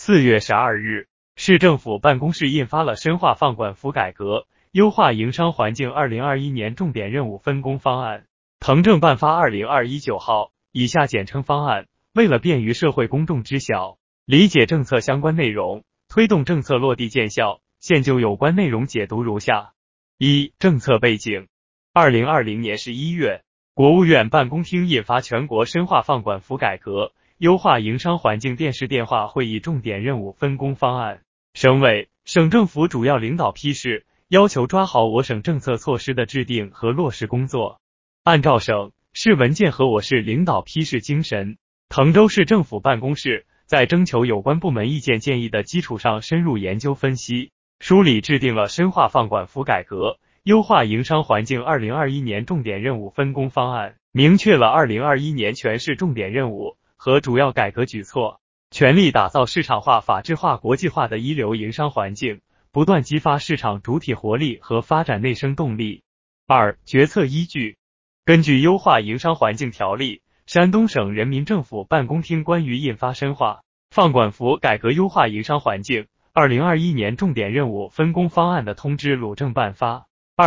4月12日，市政府办公室印发了深化放管服改革、优化营商环境2021年重点任务分工方案，腾政办发2021-9号，以下简称方案。为了便于社会公众知晓、理解政策相关内容，推动政策落地见效，现就有关内容解读如下。一、政策背景。2020年11月，国务院办公厅印发全国深化放管服改革、优化营商环境电视电话会议重点任务分工方案。省委、省政府主要领导批示，要求抓好我省政策措施的制定和落实工作，按照省市文件和我市领导批示精神，滕州市政府办公室在征求有关部门意见建议的基础上深入研究分析，梳理制定了深化放管服改革、优化营商环境2021年重点任务分工方案，明确了2021年全市重点任务和主要改革举措，全力打造市场化、法治化、国际化的一流营商环境，不断激发市场主体活力和发展内生动力。二、决策依据。根据《优化营商环境条例》，山东省人民政府办公厅关于印发深化放管服改革优化营商环境2021年重点任务分工方案的通知鲁正办发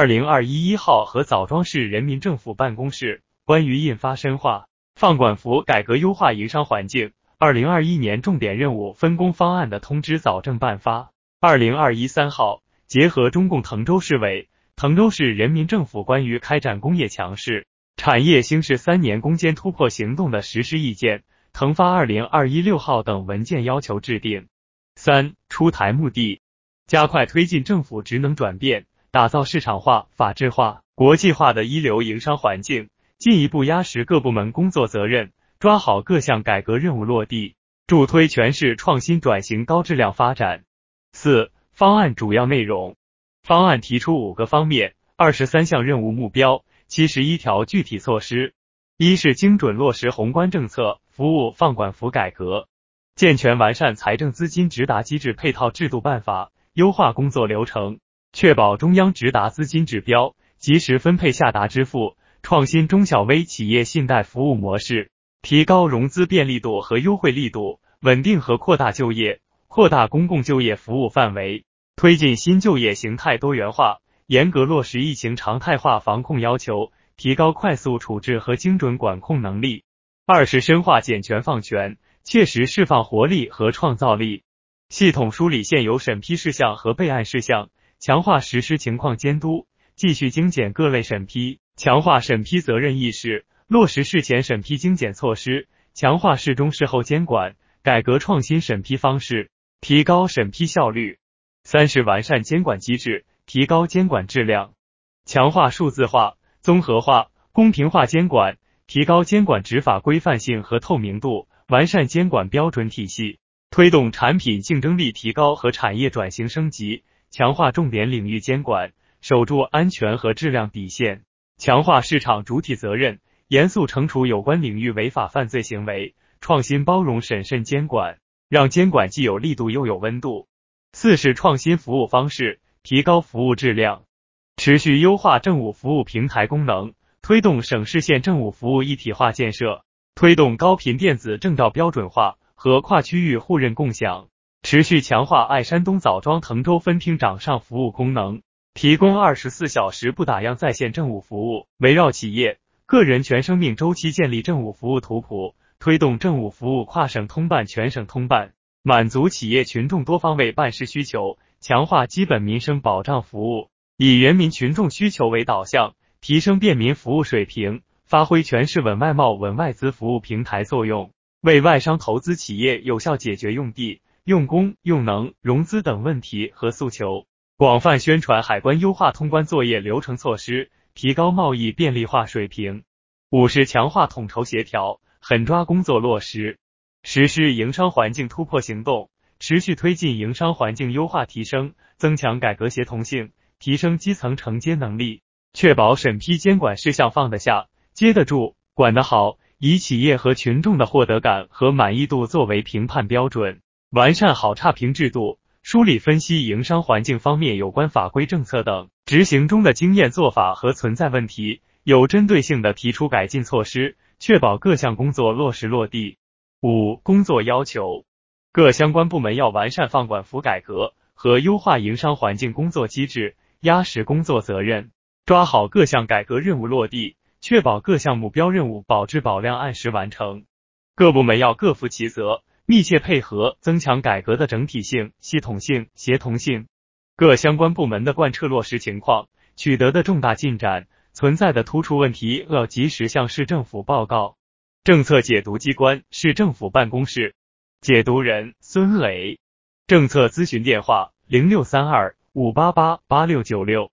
2021号和枣庄市人民政府办公室关于印发深化放管服改革优化营商环境2021年重点任务分工方案的通知枣正办发2021-3号，结合中共滕州市委、滕州市人民政府关于开展工业强市、产业兴市3年攻坚突破行动的实施意见，腾发2021-6号等文件要求制定。三、出台目的，加快推进政府职能转变，打造市场化、法治化、国际化的一流营商环境，进一步压实各部门工作责任，抓好各项改革任务落地，助推全市创新转型高质量发展。四、方案主要内容。方案提出5个方面、23项任务目标、71条具体措施。一是精准落实宏观政策，服务放管服改革，健全完善财政资金直达机制配套制度办法，优化工作流程，确保中央直达资金指标，及时分配下达支付，创新中小微企业信贷服务模式，提高融资便利度和优惠力度，稳定和扩大就业，扩大公共就业服务范围，推进新就业形态多元化，严格落实疫情常态化防控要求，提高快速处置和精准管控能力。二是深化减权放权，切实释放活力和创造力，系统梳理现有审批事项和备案事项，强化实施情况监督，继续精简各类审批，强化审批责任意识，落实事前审批精简措施，强化事中事后监管，改革创新审批方式，提高审批效率。三是完善监管机制，提高监管质量，强化数字化、综合化、公平化监管，提高监管执法规范性和透明度，完善监管标准体系，推动产品竞争力提高和产业转型升级，强化重点领域监管，守住安全和质量底线，强化市场主体责任，严肃惩处有关领域违法犯罪行为，创新包容审慎监管，让监管既有力度又有温度。四是创新服务方式，提高服务质量，持续优化政务服务平台功能，推动省市县政务服务一体化建设，推动高频电子证照标准化和跨区域互认共享，持续强化爱山东枣庄滕州分厅掌上服务功能，提供24小时不打烊在线政务服务，围绕企业、个人全生命周期建立政务服务图谱，推动政务服务跨省通办、全省通办，满足企业群众多方位办事需求，强化基本民生保障服务，以人民群众需求为导向，提升便民服务水平，发挥全市稳外贸、稳外资服务平台作用，为外商投资企业有效解决用地、用工、用能、融资等问题和诉求，广泛宣传海关优化通关作业流程措施，提高贸易便利化水平。五是强化统筹协调，狠抓工作落实，实施营商环境突破行动，持续推进营商环境优化提升，增强改革协同性，提升基层承接能力，确保审批监管事项放得下、接得住、管得好，以企业和群众的获得感和满意度作为评判标准，完善好差评制度，梳理分析营商环境方面有关法规政策等执行中的经验做法和存在问题，有针对性的提出改进措施，确保各项工作落实落地。五、工作要求。 各相关部门要完善放管服改革和优化营商环境工作机制，压实工作责任，抓好各项改革任务落地，确保各项目标任务保质保量按时完成。各部门要各负其责，密切配合，增强改革的整体性、系统性、协同性。各相关部门的贯彻落实情况、取得的重大进展、存在的突出问题要及时向市政府报告。政策解读机关：市政府办公室。解读人：孙磊。政策咨询电话：0632-588-8696。